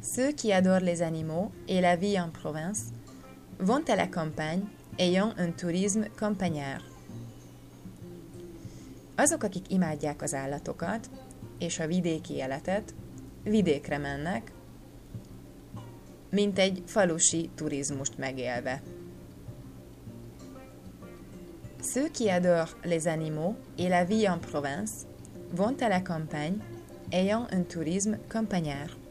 Ceux qui adorent les animaux et la vie en province vont à la campagne ayant un tourisme campagnard. Azok, akik imádják az állatokat és a vidéki életet, vidékre mennek, mint egy falusi turizmust megélve. Ceux qui adorent les animaux et la vie en province vont à la campagne ayant un tourisme campagnard.